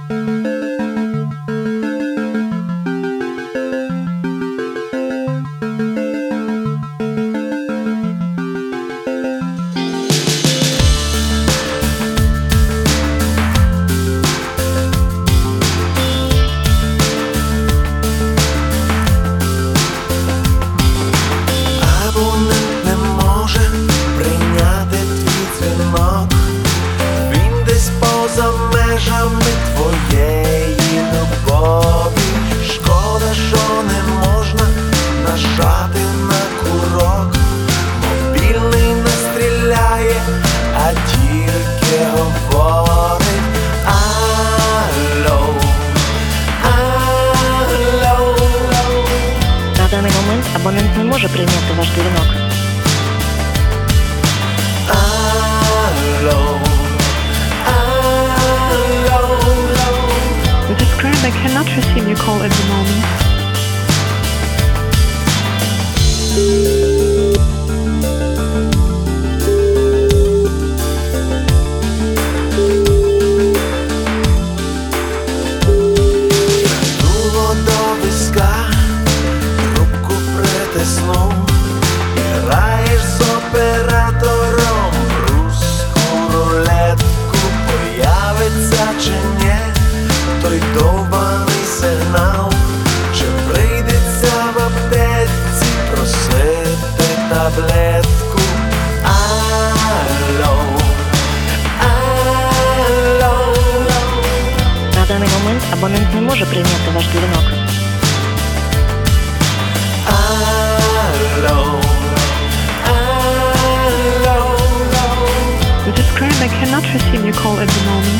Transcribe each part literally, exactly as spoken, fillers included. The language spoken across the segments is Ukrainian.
За межами твоєї любові, шкода, що не можна нажати на курок. Мобільний не стріляє, а тільки говорить алло, алло. На даний момент абонент не може прийняти ваш дзвінок. Алло. The subscriber cannot receive your call at the moment. Дуло до виска, трубку притиснув, граєш з оператором руську рулетку, появиться чи ні той довбаний сигнал, чи прийдеться в аптеці просити таблетку. Алло, алло. На даний момент абонент не може прийняти ваш дзвінок. Алло, алло. The subscriber cannot receive your call at the moment.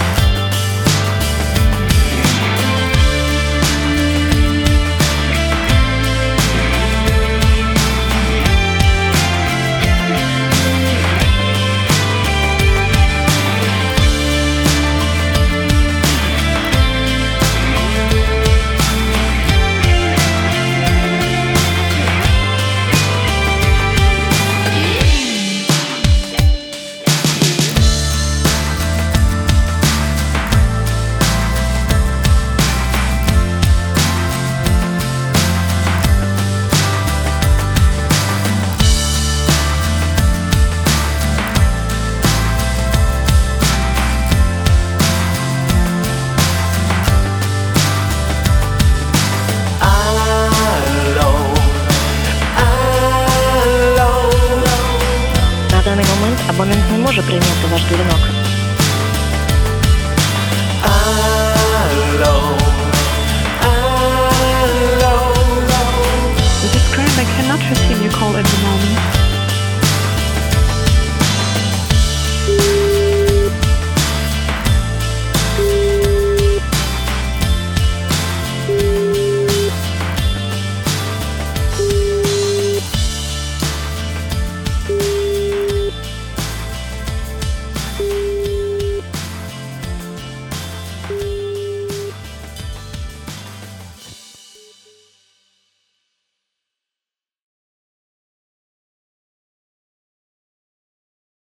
На даний момент абонент не може прийняти ваш дзвінок. Алло.